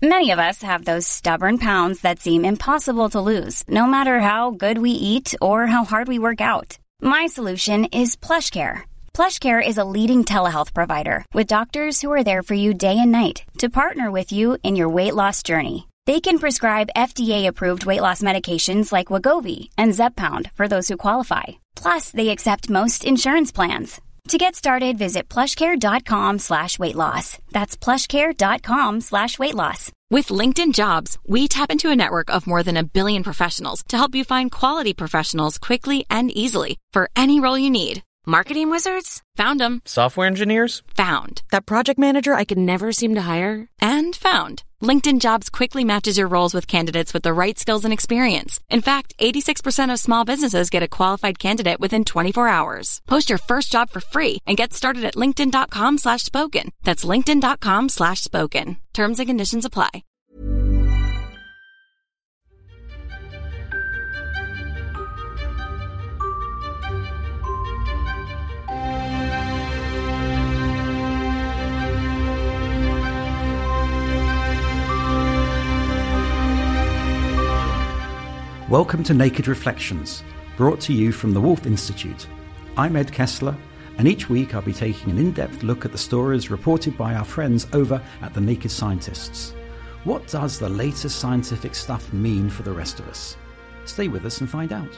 Many of us have those stubborn pounds that seem impossible to lose, no matter how good we eat or how hard we work out. My solution is PlushCare. PlushCare is a leading telehealth provider with doctors who are there for you day and night to partner with you in your weight loss journey. They can prescribe FDA-approved weight loss medications like Wegovy and Zepbound for those who qualify. Plus, they accept most insurance plans. To get started, visit plushcare.com/weightloss. That's plushcare.com/weightloss. With LinkedIn Jobs, we tap into a network of more than 1 billion professionals to help you find quality professionals quickly and easily for any role you need. Marketing wizards? Found them. Software engineers? Found. That project manager I could never seem to hire? And found. LinkedIn Jobs quickly matches your roles with candidates with the right skills and experience. In fact, 86% of small businesses get a qualified candidate within 24 hours. Post your first job for free and get started at linkedin.com/spoken. That's linkedin.com/spoken. Terms and conditions apply. Welcome to Naked Reflections, brought to you from the Wolf Institute. I'm Ed Kessler, and each week I'll be taking an in-depth look at the stories reported by our friends over at The Naked Scientists. What does the latest scientific stuff mean for the rest of us? Stay with us and find out.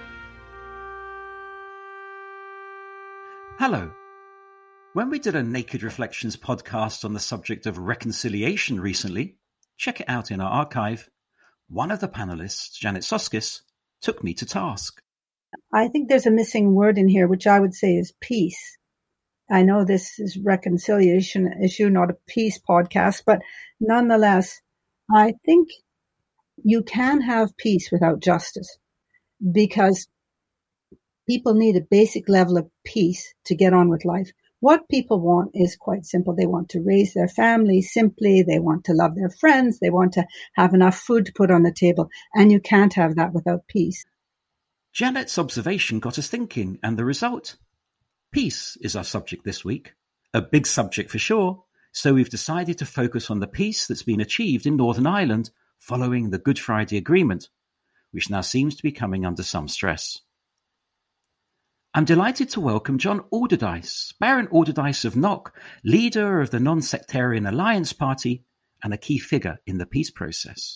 Hello. When we did a Naked Reflections podcast on the subject of reconciliation recently, check it out in our archive, one of the panelists, Janet Soskis, took me to task. I think there's a missing word in here, which I would say is peace. I know this is reconciliation issue, not a peace podcast, but nonetheless, I think you can have peace without justice because people need a basic level of peace to get on with life. What people want is quite simple. They want to raise their family simply. They want to love their friends. They want to have enough food to put on the table. And you can't have that without peace. Janet's observation got us thinking, and the result? Peace is our subject this week. A big subject for sure, so we've decided to focus on the peace that's been achieved in Northern Ireland following the Good Friday Agreement, which now seems to be coming under some stress. I'm delighted to welcome John Alderdice, Baron Alderdice of Knock, leader of the Non-Sectarian Alliance Party and a key figure in the peace process.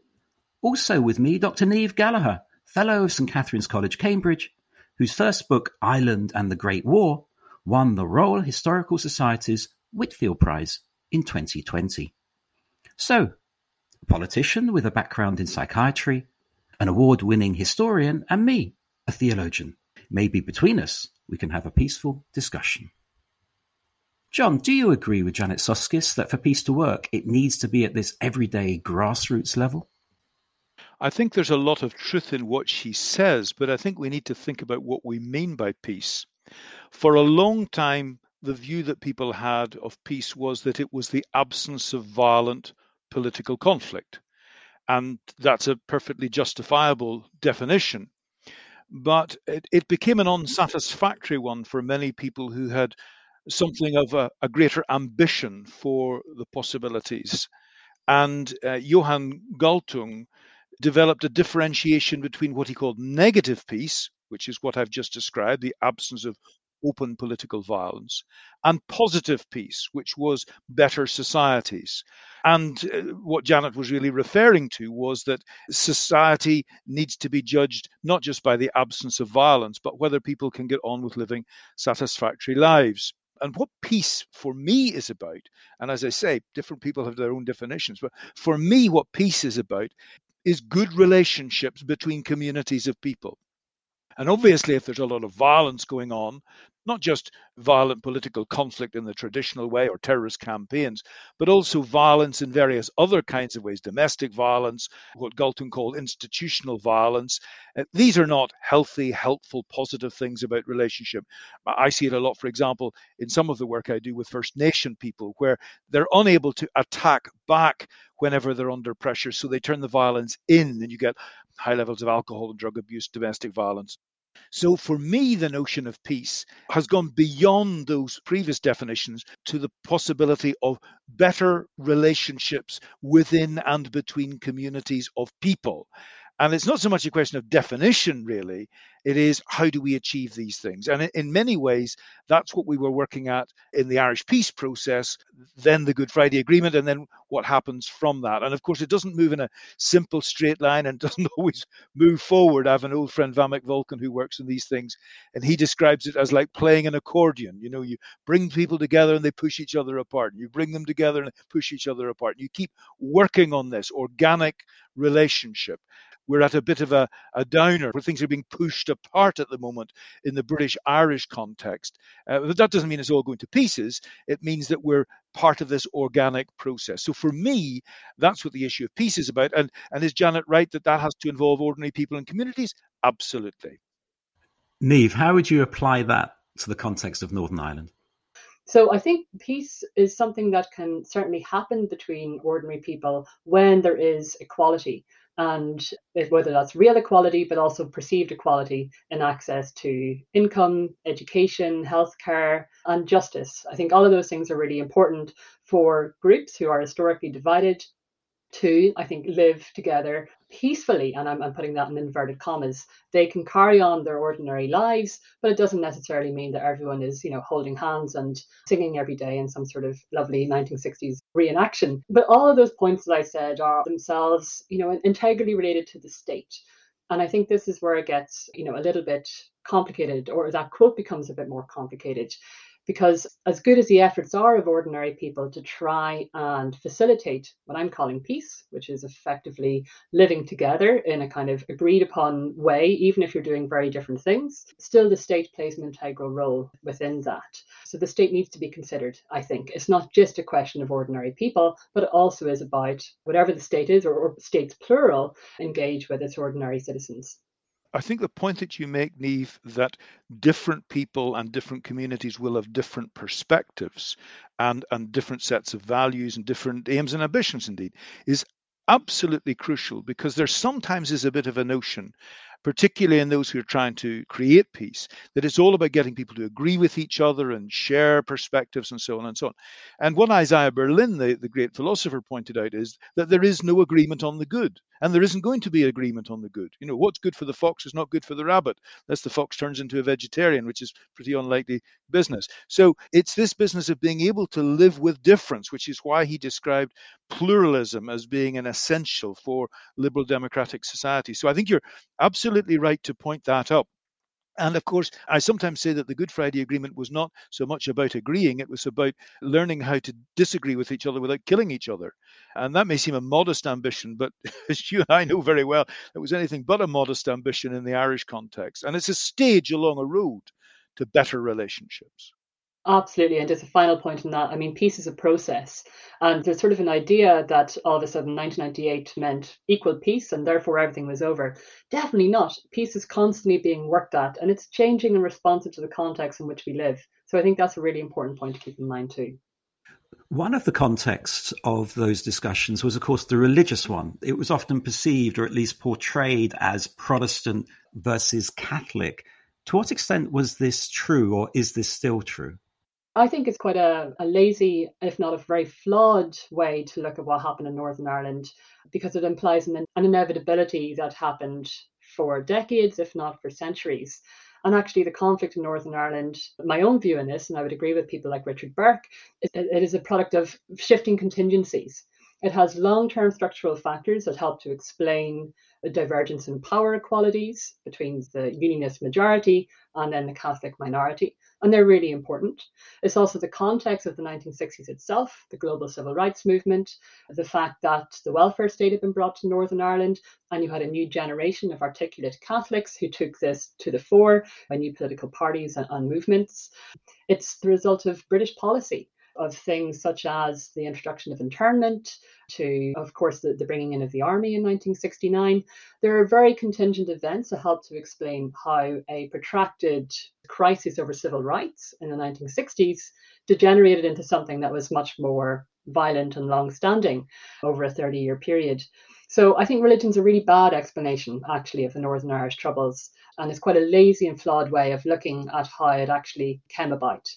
Also with me, Dr. Niamh Gallagher, Fellow of St Catherine's College, Cambridge, whose first book, Ireland and the Great War, won the Royal Historical Society's Whitfield Prize in 2020. So, a politician with a background in psychiatry, an award-winning historian, and me, a theologian. Maybe between us, we can have a peaceful discussion. John, do you agree with Janet Soskis that for peace to work, it needs to be at this everyday grassroots level? I think there's a lot of truth in what she says, but I think we need to think about what we mean by peace. For a long time, the view that people had of peace was that it was the absence of violent political conflict. And that's a perfectly justifiable definition. But it became an unsatisfactory one for many people who had something of a greater ambition for the possibilities. And Johann Galtung developed a differentiation between what he called negative peace, which is what I've just described, the absence of open political violence, and positive peace, which was better societies. And what Janet was really referring to was that society needs to be judged not just by the absence of violence, but whether people can get on with living satisfactory lives. And what peace for me is about, and as I say, different people have their own definitions, but for me, what peace is about is good relationships between communities of people. And obviously, if there's a lot of violence going on, not just violent political conflict in the traditional way or terrorist campaigns, but also violence in various other kinds of ways, domestic violence, what Galtung called institutional violence. These are not healthy, helpful, positive things about relationship. I see it a lot, for example, in some of the work I do with First Nation people, where they're unable to attack back whenever they're under pressure. So they turn the violence in, and you get high levels of alcohol and drug abuse, domestic violence. So for me, the notion of peace has gone beyond those previous definitions to the possibility of better relationships within and between communities of people. And it's not so much a question of definition, really. It is how do we achieve these things? And in many ways, that's what we were working at in the Irish peace process, then the Good Friday Agreement, and then what happens from that. And of course, it doesn't move in a simple straight line and doesn't always move forward. I have an old friend, Vamek Volkan, who works in these things, and he describes it as like playing an accordion. You know, you bring people together and they push each other apart. You bring them together and push each other apart. You keep working on this organic relationship. We're at a bit of a downer where things are being pushed apart at the moment in the British-Irish context. But that doesn't mean it's all going to pieces. It means that we're part of this organic process. So for me, that's what the issue of peace is about. And is Janet right that has to involve ordinary people and communities? Absolutely. Niamh, how would you apply that to the context of Northern Ireland? So I think peace is something that can certainly happen between ordinary people when there is equality. And whether that's real equality, but also perceived equality in access to income, education, healthcare, and justice. I think all of those things are really important for groups who are historically divided to, I think, live together peacefully. And I'm putting that in inverted commas. They can carry on their ordinary lives, but it doesn't necessarily mean that everyone is, holding hands and singing every day in some sort of lovely 1960s reenaction. But all of those points that I said are themselves, integrally related to the state. And I think this is where it gets, a little bit complicated, or that quote becomes a bit more complicated. Because as good as the efforts are of ordinary people to try and facilitate what I'm calling peace, which is effectively living together in a kind of agreed upon way, even if you're doing very different things, still the state plays an integral role within that. So the state needs to be considered, I think. It's not just a question of ordinary people, but it also is about whatever the state is, or states plural, engage with its ordinary citizens. I think the point that you make, Niamh, that different people and different communities will have different perspectives and different sets of values and different aims and ambitions, indeed, is absolutely crucial, because there sometimes is a bit of a notion, particularly in those who are trying to create peace, that it's all about getting people to agree with each other and share perspectives and so on and so on. And what Isaiah Berlin, the great philosopher, pointed out is that there is no agreement on the good. And there isn't going to be agreement on the good. What's good for the fox is not good for the rabbit, unless the fox turns into a vegetarian, which is pretty unlikely business. So it's this business of being able to live with difference, which is why he described pluralism as being an essential for liberal democratic society. So I think you're absolutely right to point that up. And of course, I sometimes say that the Good Friday Agreement was not so much about agreeing, it was about learning how to disagree with each other without killing each other. And that may seem a modest ambition, but as you and I know very well, it was anything but a modest ambition in the Irish context. And it's a stage along a road to better relationships. Absolutely. And just a final point on that, peace is a process. And there's sort of an idea that all of a sudden 1998 meant equal peace and therefore everything was over. Definitely not. Peace is constantly being worked at, and it's changing and responsive to the context in which we live. So I think that's a really important point to keep in mind too. One of the contexts of those discussions was, of course, the religious one. It was often perceived, or at least portrayed, as Protestant versus Catholic. To what extent was this true, or is this still true? I think it's quite a lazy, if not a very flawed way to look at what happened in Northern Ireland, because it implies an inevitability that happened for decades, if not for centuries. And actually, the conflict in Northern Ireland, my own view in this, and I would agree with people like Richard Burke, it is a product of shifting contingencies. It has long-term structural factors that help to explain a divergence in power equalities between the Unionist majority and then the Catholic minority. And they're really important. It's also the context of the 1960s itself, the global civil rights movement, the fact that the welfare state had been brought to Northern Ireland, and you had a new generation of articulate Catholics who took this to the fore by new political parties and movements. It's the result of British policy, of things such as the introduction of internment, to, of course, the bringing in of the army in 1969. There are very contingent events that help to explain how a protracted crisis over civil rights in the 1960s degenerated into something that was much more violent and long-standing over a 30-year period. So I think religion's a really bad explanation, actually, of the Northern Irish Troubles, and it's quite a lazy and flawed way of looking at how it actually came about.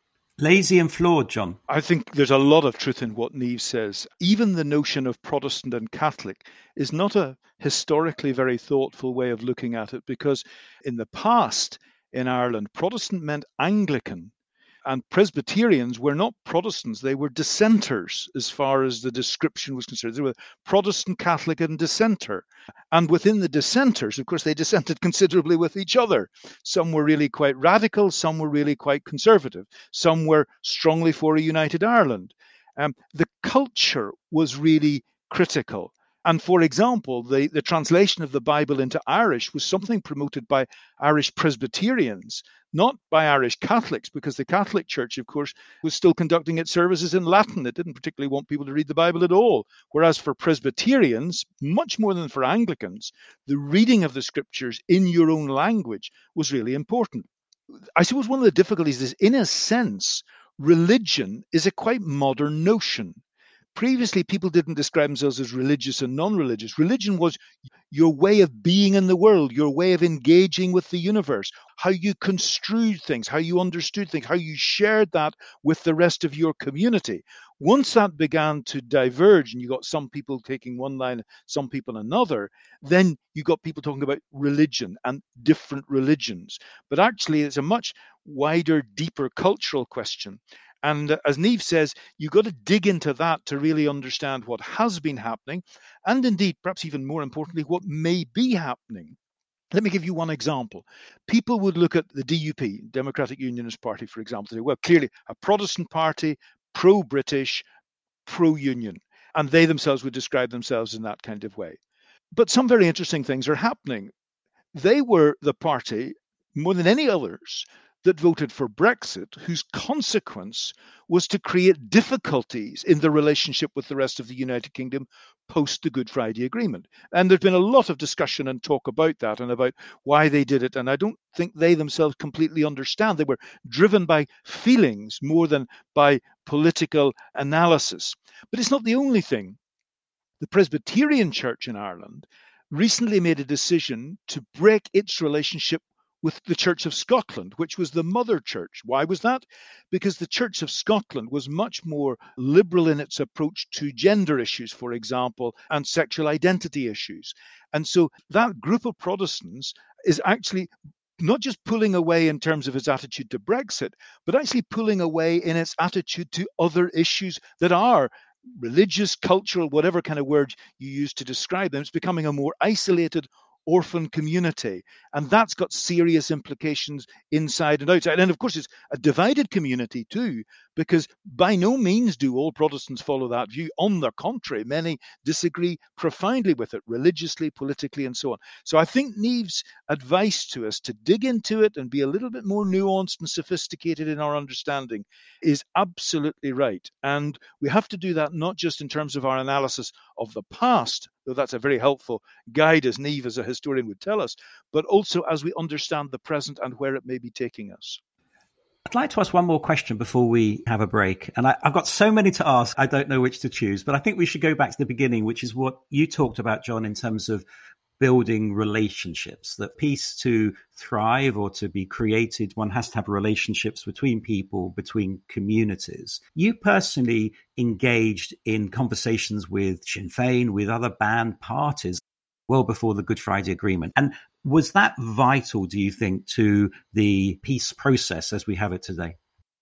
Lazy and flawed, John. I think there's a lot of truth in what Niamh says. Even the notion of Protestant and Catholic is not a historically very thoughtful way of looking at it, because in the past in Ireland, Protestant meant Anglican. And Presbyterians were not Protestants, they were dissenters as far as the description was concerned. They were Protestant, Catholic, and dissenter. And within the dissenters, of course, they dissented considerably with each other. Some were really quite radical, some were really quite conservative, some were strongly for a united Ireland. The culture was really critical. And for example, the translation of the Bible into Irish was something promoted by Irish Presbyterians, not by Irish Catholics, because the Catholic Church, of course, was still conducting its services in Latin. It didn't particularly want people to read the Bible at all. Whereas for Presbyterians, much more than for Anglicans, the reading of the scriptures in your own language was really important. I suppose one of the difficulties is, in a sense, religion is a quite modern notion. Previously, people didn't describe themselves as religious and non-religious. Religion was your way of being in the world, your way of engaging with the universe, how you construed things, how you understood things, how you shared that with the rest of your community. Once that began to diverge and you got some people taking one line, some people another, then you got people talking about religion and different religions. But actually, it's a much wider, deeper cultural question. And as Niamh says, you've got to dig into that to really understand what has been happening, and indeed, perhaps even more importantly, what may be happening. Let me give you one example. People would look at the DUP, Democratic Unionist Party, for example, and say, well, clearly a Protestant party, pro-British, pro-Union, and they themselves would describe themselves in that kind of way. But some very interesting things are happening. They were the party, more than any others, that voted for Brexit, whose consequence was to create difficulties in the relationship with the rest of the United Kingdom post the Good Friday Agreement. And there's been a lot of discussion and talk about that and about why they did it. And I don't think they themselves completely understand. They were driven by feelings more than by political analysis. But it's not the only thing. The Presbyterian Church in Ireland recently made a decision to break its relationship with the Church of Scotland, which was the mother church. Why was that? Because the Church of Scotland was much more liberal in its approach to gender issues, for example, and sexual identity issues. And so that group of Protestants is actually not just pulling away in terms of its attitude to Brexit, but actually pulling away in its attitude to other issues that are religious, cultural, whatever kind of word you use to describe them. It's becoming a more isolated, orphan community, and that's got serious implications inside and outside. And of course, it's a divided community too, because by no means do all Protestants follow that view. On the contrary, many disagree profoundly with it, religiously, politically, and so on. So I think Niamh's advice to us to dig into it and be a little bit more nuanced and sophisticated in our understanding is absolutely right. And we have to do that not just in terms of our analysis of the past, though that's a very helpful guide, as Niamh as a historian would tell us, but also as we understand the present and where it may be taking us. I'd like to ask one more question before we have a break. And I've got so many to ask, I don't know which to choose. But I think we should go back to the beginning, which is what you talked about, John, in terms of building relationships. That peace to thrive or to be created, one has to have relationships between people, between communities. You personally engaged in conversations with Sinn Féin, with other banned parties, well before the Good Friday Agreement. And was that vital, do you think, to the peace process as we have it today?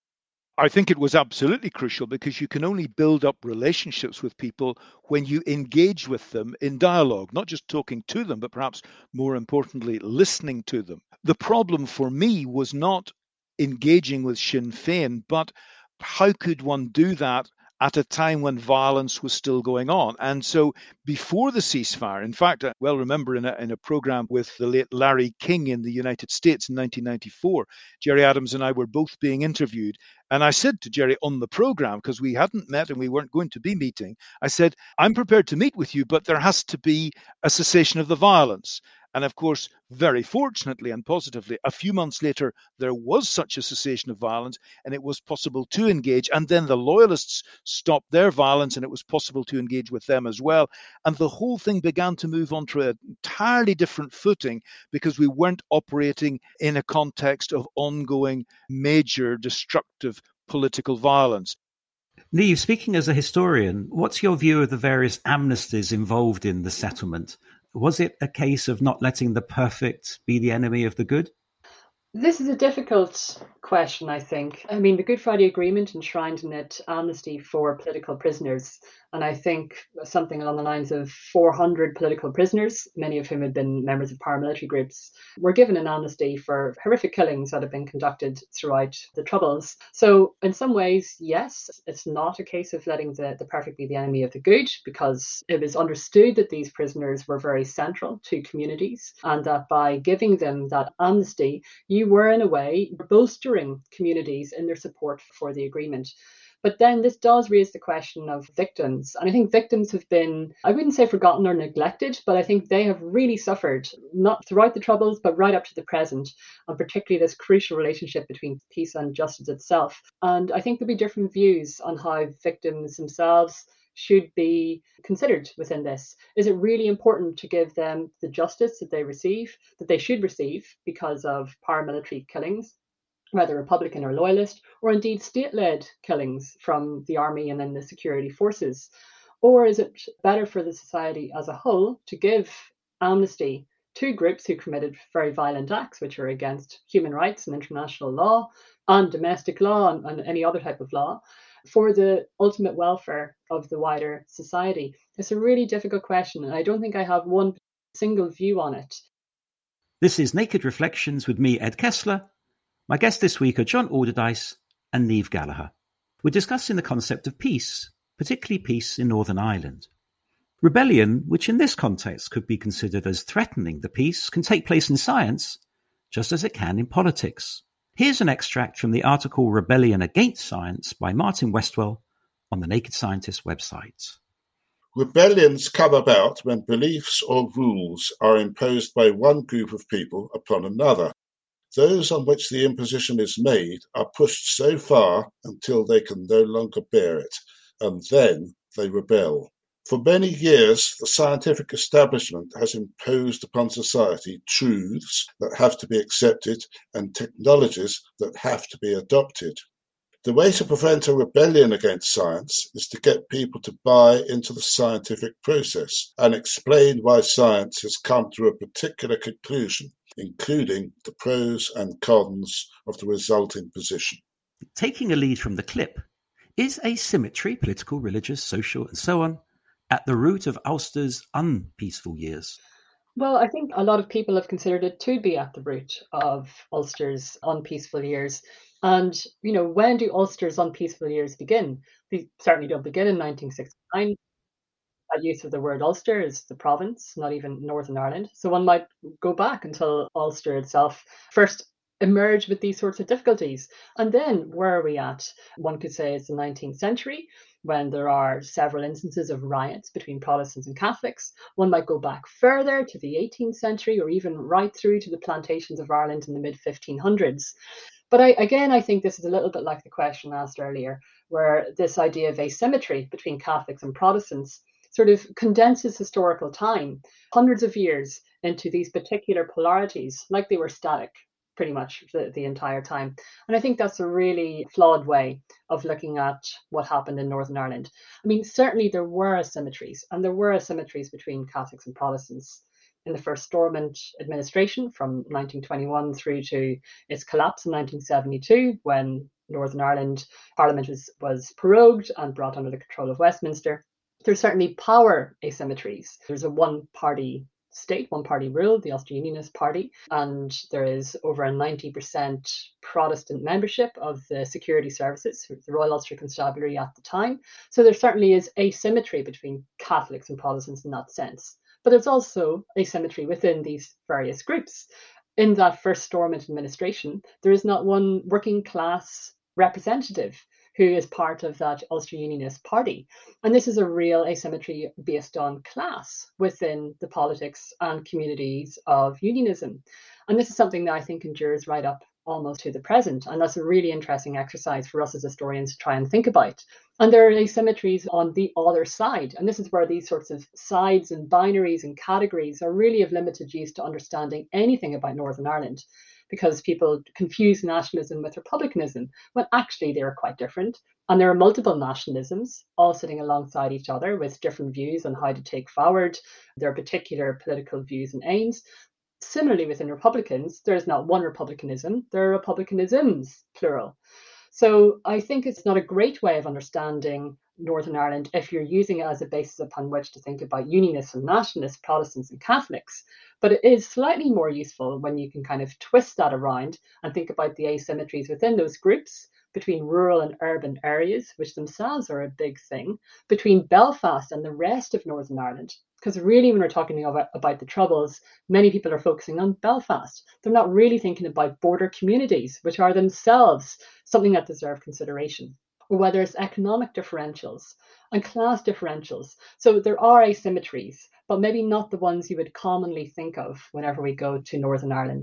I think it was absolutely crucial, because you can only build up relationships with people when you engage with them in dialogue, not just talking to them, but perhaps more importantly, listening to them. The problem for me was not engaging with Sinn Féin, but how could one do that at a time when violence was still going on? And so before the ceasefire, in fact, I well remember in a program with the late Larry King in the United States in 1994, Gerry Adams and I were both being interviewed. And I said to Gerry on the program, because we hadn't met and we weren't going to be meeting, I said, I'm prepared to meet with you, but there has to be a cessation of the violence. And of course, very fortunately and positively, a few months later, there was such a cessation of violence and it was possible to engage. And then the loyalists stopped their violence and it was possible to engage with them as well. And the whole thing began to move onto an entirely different footing because we weren't operating in a context of ongoing major destructive political violence. Niamh, speaking as a historian, what's your view of the various amnesties involved in the settlement? Was it a case of not letting the perfect be the enemy of the good? This is a difficult question, I think. I mean, the Good Friday Agreement enshrined in it amnesty for political prisoners. And I think something along the lines of 400 political prisoners, many of whom had been members of paramilitary groups, were given an amnesty for horrific killings that had been conducted throughout the Troubles. So in some ways, yes, it's not a case of letting the perfect be the enemy of the good, because it was understood that these prisoners were very central to communities and that by giving them that amnesty, you were in a way bolstering communities in their support for the agreement. But then this does raise the question of victims. And I think victims have been, I wouldn't say forgotten or neglected, but I think they have really suffered, not throughout the Troubles, but right up to the present, and particularly this crucial relationship between peace and justice itself. And I think there'll be different views on how victims themselves should be considered within this. Is it really important to give them the justice that they should receive because of paramilitary killings, whether Republican or Loyalist, or indeed state-led killings from the army and then the security forces? Or is it better for the society as a whole to give amnesty to groups who committed very violent acts, which are against human rights and international law and domestic law and any other type of law, for the ultimate welfare of the wider society? It's a really difficult question, and I don't think I have one single view on it. This is Naked Reflections with me, Ed Kessler. My guests this week are John Alderdice and Niamh Gallagher. We're discussing the concept of peace, particularly peace in Northern Ireland. Rebellion, which in this context could be considered as threatening the peace, can take place in science just as it can in politics. Here's an extract from the article Rebellion Against Science by Martin Westwell on the Naked Scientist website. Rebellions come about when beliefs or rules are imposed by one group of people upon another. Those on which the imposition is made are pushed so far until they can no longer bear it, and then they rebel. For many years, the scientific establishment has imposed upon society truths that have to be accepted and technologies that have to be adopted. The way to prevent a rebellion against science is to get people to buy into the scientific process and explain why science has come to a particular conclusion, including the pros and cons of the resulting position. Taking a lead from the clip, is asymmetry, political, religious, social, and so on, at the root of Ulster's unpeaceful years? Well, I think a lot of people have considered it to be at the root of Ulster's unpeaceful years. And, when do Ulster's unpeaceful years begin? They certainly don't begin in 1969. That use of the word Ulster is the province, not even Northern Ireland. So one might go back until Ulster itself first emerged with these sorts of difficulties. And then where are we at? One could say it's the 19th century, when there are several instances of riots between Protestants and Catholics. One might go back further to the 18th century or even right through to the plantations of Ireland in the mid-1500s. But I think this is a little bit like the question asked earlier, where this idea of asymmetry between Catholics and Protestants sort of condenses historical time, hundreds of years, into these particular polarities, like they were static pretty much the entire time. And I think that's a really flawed way of looking at what happened in Northern Ireland. I mean, certainly there were asymmetries, and there were asymmetries between Catholics and Protestants in the first Stormont administration from 1921 through to its collapse in 1972, when Northern Ireland Parliament was prorogued and brought under the control of Westminster. There's certainly power asymmetries. There's a one-party state, one-party rule, the Ulster Unionist Party, and there is over a 90% Protestant membership of the security services, the Royal Ulster Constabulary at the time. So there certainly is asymmetry between Catholics and Protestants in that sense. But there's also asymmetry within these various groups. In that first Stormont administration, there is not one working class representative who is part of that Ulster Unionist Party. And this is a real asymmetry based on class within the politics and communities of unionism. And this is something that I think endures right up almost to the present. And that's a really interesting exercise for us as historians to try and think about. And there are asymmetries on the other side. And this is where these sorts of sides and binaries and categories are really of limited use to understanding anything about Northern Ireland, because people confuse nationalism with republicanism, when actually they're quite different. And there are multiple nationalisms all sitting alongside each other with different views on how to take forward their particular political views and aims. Similarly, within Republicans, there is not one republicanism, there are republicanisms, plural. So I think it's not a great way of understanding Northern Ireland if you're using it as a basis upon which to think about Unionists and Nationalists, Protestants and Catholics. But it is slightly more useful when you can kind of twist that around and think about the asymmetries within those groups, between rural and urban areas, which themselves are a big thing, between Belfast and the rest of Northern Ireland. Because really, when we're talking about the Troubles, many people are focusing on Belfast. They're not really thinking about border communities, which are themselves something that deserve consideration, or whether it's economic differentials and class differentials. So there are asymmetries, but maybe not the ones you would commonly think of whenever we go to Northern Ireland.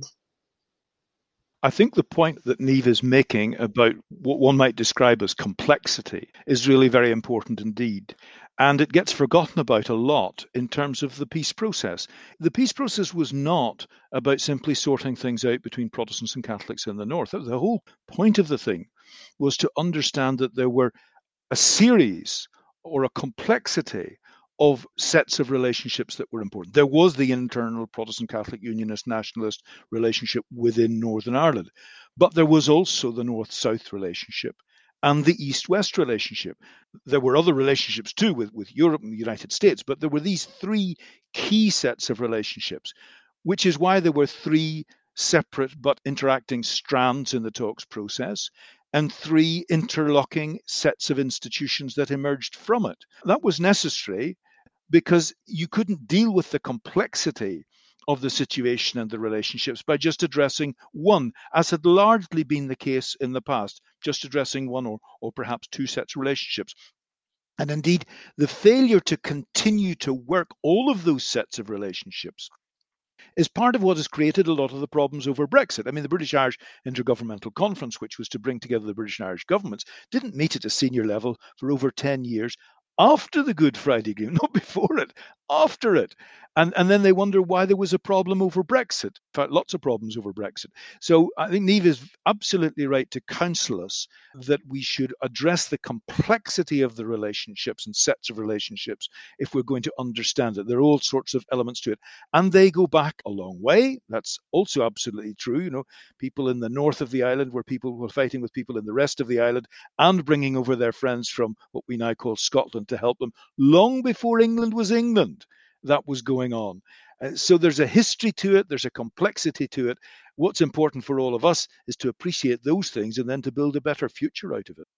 I think the point that Niamh is making about what one might describe as complexity is really very important indeed. And it gets forgotten about a lot in terms of the peace process. The peace process was not about simply sorting things out between Protestants and Catholics in the north. The whole point of the thing was to understand that there were a series or a complexity of sets of relationships that were important. There was the internal Protestant Catholic Unionist nationalist relationship within Northern Ireland, but there was also the North-South relationship and the East-West relationship. There were other relationships too with Europe and the United States, but there were these three key sets of relationships, which is why there were three separate but interacting strands in the talks process and three interlocking sets of institutions that emerged from it. That was necessary because you couldn't deal with the complexity of the situation and the relationships by just addressing one, as had largely been the case in the past, just addressing one or perhaps two sets of relationships. And indeed, the failure to continue to work all of those sets of relationships is part of what has created a lot of the problems over Brexit. I mean, the British-Irish Intergovernmental Conference, which was to bring together the British and Irish governments, didn't meet at a senior level for over 10 years after the Good Friday Agreement, not before it, after it. And then they wonder why there was a problem over Brexit. In fact, lots of problems over Brexit. So I think Niamh is absolutely right to counsel us that we should address the complexity of the relationships and sets of relationships if we're going to understand it. There are all sorts of elements to it. And they go back a long way. That's also absolutely true. You know, people in the north of the island were fighting with people in the rest of the island and bringing over their friends from what we now call Scotland to help them long before England was England. That was going on. So there's a history to it, there's a complexity to it. What's important for all of us is to appreciate those things and then to build a better future out of it.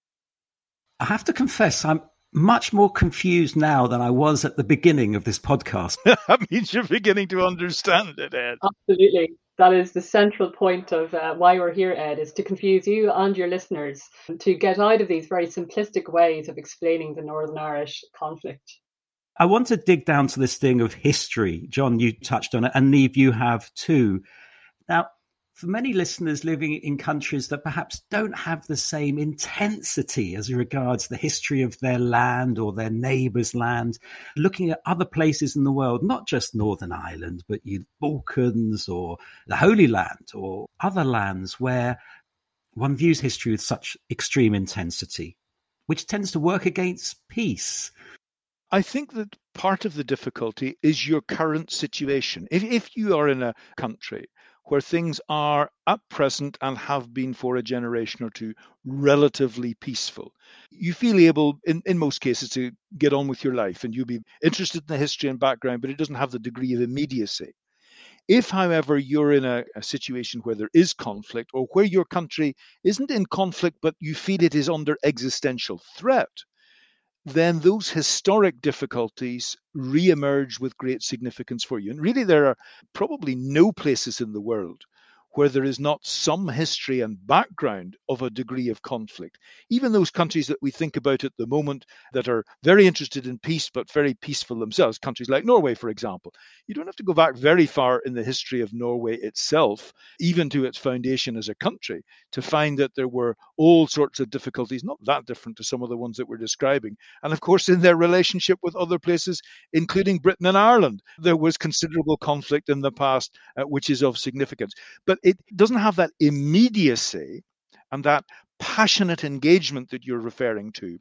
I have to confess, I'm much more confused now than I was at the beginning of this podcast. That means you're beginning to understand it, Ed. Absolutely. That is the central point of why we're here, Ed, is to confuse you and your listeners, to get out of these very simplistic ways of explaining the Northern Irish conflict. I want to dig down to this thing of history. John, you touched on it, and Niamh, you have too. Now, for many listeners living in countries that perhaps don't have the same intensity as regards the history of their land or their neighbour's land, looking at other places in the world, not just Northern Ireland, but the Balkans or the Holy Land or other lands where one views history with such extreme intensity, which tends to work against peace. I think that part of the difficulty is your current situation. If you are in a country where things are at present and have been for a generation or two relatively peaceful, you feel able, in most cases, to get on with your life and you'll be interested in the history and background, but it doesn't have the degree of immediacy. If, however, you're in a situation where there is conflict or where your country isn't in conflict, but you feel it is under existential threat, then those historic difficulties re-emerge with great significance for you. And really, there are probably no places in the world where there is not some history and background of a degree of conflict. Even those countries that we think about at the moment that are very interested in peace but very peaceful themselves, countries like Norway, for example. You don't have to go back very far in the history of Norway itself, even to its foundation as a country, to find that there were all sorts of difficulties, not that different to some of the ones that we're describing. And of course, in their relationship with other places, including Britain and Ireland, there was considerable conflict in the past, which is of significance. But it doesn't have that immediacy and that passionate engagement that you're referring to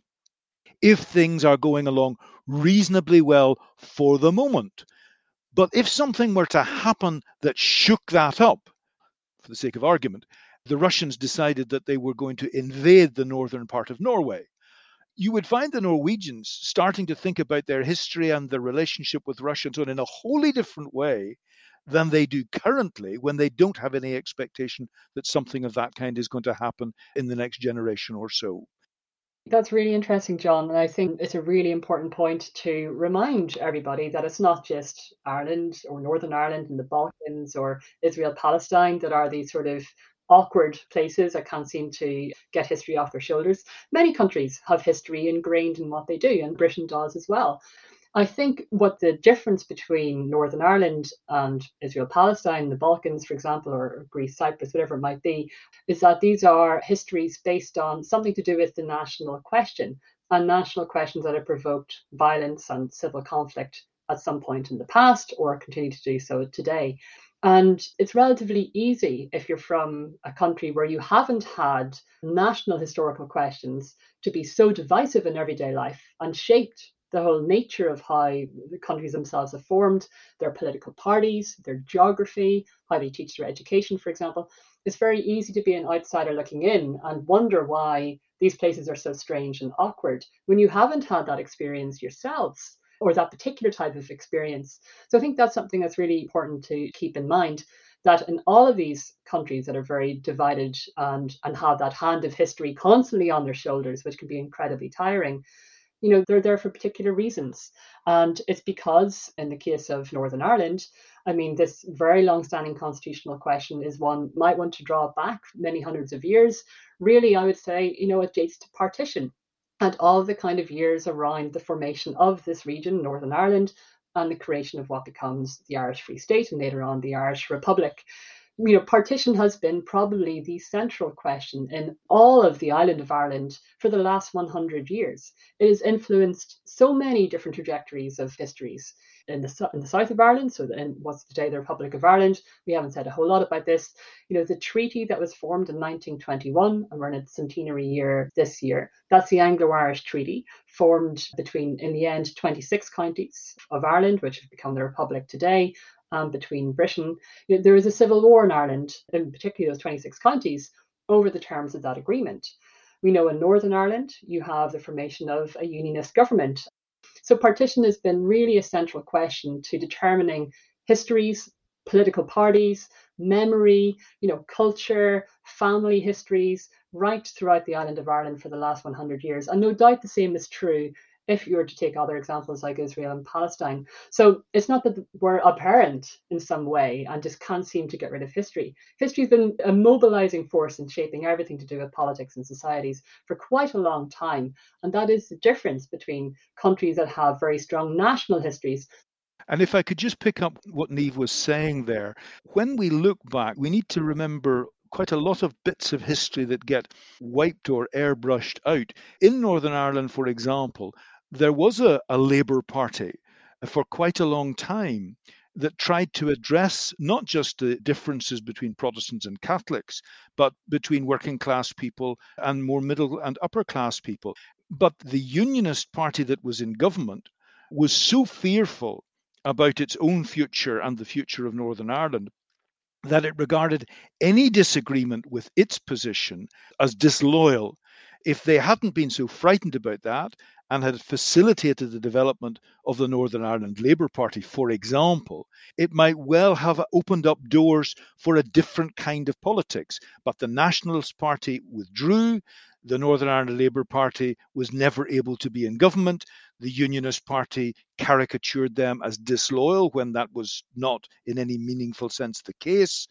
if things are going along reasonably well for the moment. But if something were to happen that shook that up, for the sake of argument, the Russians decided that they were going to invade the northern part of Norway, you would find the Norwegians starting to think about their history and their relationship with Russia and so on in a wholly different way than they do currently, when they don't have any expectation that something of that kind is going to happen in the next generation or so. That's really interesting, John. And I think it's a really important point to remind everybody that it's not just Ireland or Northern Ireland and the Balkans or Israel, Palestine that are these sort of awkward places that can't seem to get history off their shoulders. Many countries have history ingrained in what they do, and Britain does as well. I think what the difference between Northern Ireland and Israel, Palestine, the Balkans, for example, or Greece, Cyprus, whatever it might be, is that these are histories based on something to do with the national question, and national questions that have provoked violence and civil conflict at some point in the past or continue to do so today. And it's relatively easy if you're from a country where you haven't had national historical questions to be so divisive in everyday life and shaped the whole nature of how the countries themselves have formed, their political parties, their geography, how they teach their education, for example. It's very easy to be an outsider looking in and wonder why these places are so strange and awkward when you haven't had that experience yourselves or that particular type of experience. So I think that's something that's really important to keep in mind, that in all of these countries that are very divided and have that hand of history constantly on their shoulders, which can be incredibly tiring, they're there for particular reasons. And it's because, in the case of Northern Ireland, I mean, this very long-standing constitutional question is one might want to draw back many hundreds of years. Really, I would say, it dates to partition and all the kind of years around the formation of this region, Northern Ireland, and the creation of what becomes the Irish Free State and later on the Irish Republic. Partition has been probably the central question in all of the island of Ireland for the last 100 years. It has influenced so many different trajectories of histories in the south of Ireland, so in what's today the Republic of Ireland. We haven't said a whole lot about this. The treaty that was formed in 1921, and we're in its centenary year this year, that's the Anglo-Irish Treaty, formed between, in the end, 26 counties of Ireland, which have become the Republic today, between Britain. There is a civil war in Ireland, in particular those 26 counties, over the terms of that agreement. We know in Northern Ireland, you have the formation of a unionist government. So partition has been really a central question to determining histories, political parties, memory, culture, family histories, right throughout the island of Ireland for the last 100 years. And no doubt the same is true if you were to take other examples like Israel and Palestine. So it's not that we're abhorrent in some way and just can't seem to get rid of history. History's been a mobilizing force in shaping everything to do with politics and societies for quite a long time. And that is the difference between countries that have very strong national histories. And if I could just pick up what Niamh was saying there, when we look back, we need to remember quite a lot of bits of history that get wiped or airbrushed out. In Northern Ireland, for example, there was a Labour Party for quite a long time that tried to address not just the differences between Protestants and Catholics, but between working class people and more middle and upper class people. But the Unionist Party that was in government was so fearful about its own future and the future of Northern Ireland that it regarded any disagreement with its position as disloyal. If they hadn't been so frightened about that and had facilitated the development of the Northern Ireland Labour Party, for example, it might well have opened up doors for a different kind of politics. But the Nationalist Party withdrew. The Northern Ireland Labour Party was never able to be in government. The Unionist Party caricatured them as disloyal when that was not in any meaningful sense the case.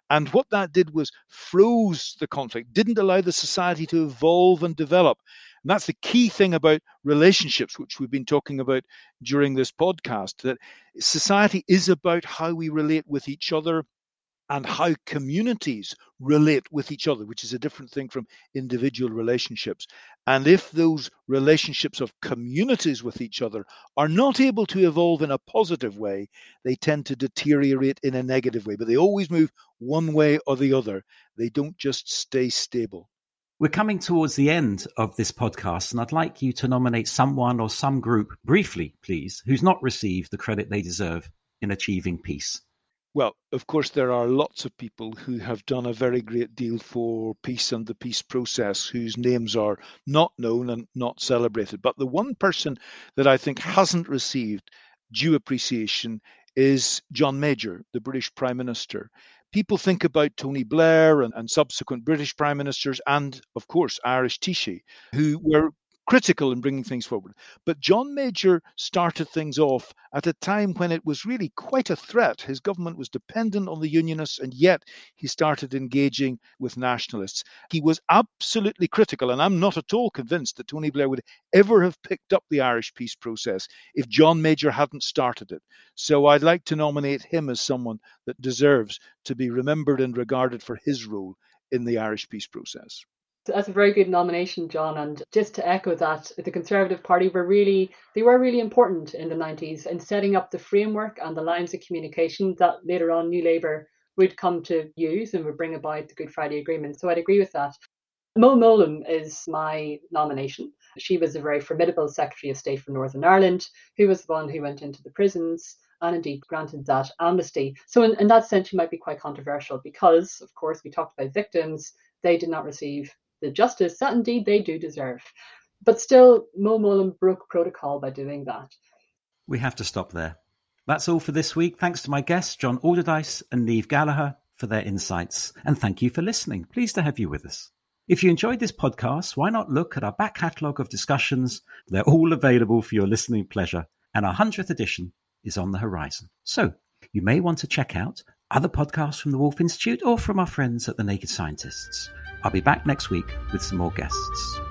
And what that did was froze the conflict, didn't allow the society to evolve and develop. And that's the key thing about relationships, which we've been talking about during this podcast, that society is about how we relate with each other and how communities relate with each other, which is a different thing from individual relationships. And if those relationships of communities with each other are not able to evolve in a positive way, they tend to deteriorate in a negative way. But they always move one way or the other. They don't just stay stable. We're coming towards the end of this podcast, and I'd like you to nominate someone or some group, briefly, please, who's not received the credit they deserve in achieving peace. Well, of course, there are lots of people who have done a very great deal for peace and the peace process, whose names are not known and not celebrated. But the one person that I think hasn't received due appreciation is John Major, the British Prime Minister. People think about Tony Blair and subsequent British Prime Ministers and, of course, Irish Taoiseach, who were critical in bringing things forward. But John Major started things off at a time when it was really quite a threat. His government was dependent on the Unionists, and yet he started engaging with nationalists. He was absolutely critical, and I'm not at all convinced that Tony Blair would ever have picked up the Irish peace process if John Major hadn't started it. So I'd like to nominate him as someone that deserves to be remembered and regarded for his role in the Irish peace process. That's a very good nomination, John. And just to echo that, the Conservative Party were really important in the 90s in setting up the framework and the lines of communication that later on New Labour would come to use and would bring about the Good Friday Agreement. So I'd agree with that. Mo Mowlam is my nomination. She was a very formidable Secretary of State for Northern Ireland, who was the one who went into the prisons and indeed granted that amnesty. So in that sense, she might be quite controversial because, of course, we talked about victims. They did not receive the justice that indeed they do deserve. But still, Mo Mowlam broke protocol by doing that. We have to stop there. That's all for this week. Thanks to my guests, John Alderdice and Niamh Gallagher, for their insights. And thank you for listening. Pleased to have you with us. If you enjoyed this podcast, why not look at our back catalogue of discussions? They're all available for your listening pleasure. And our 100th edition is on the horizon. So you may want to check out other podcasts from the Woolf Institute or from our friends at the Naked Scientists. I'll be back next week with some more guests.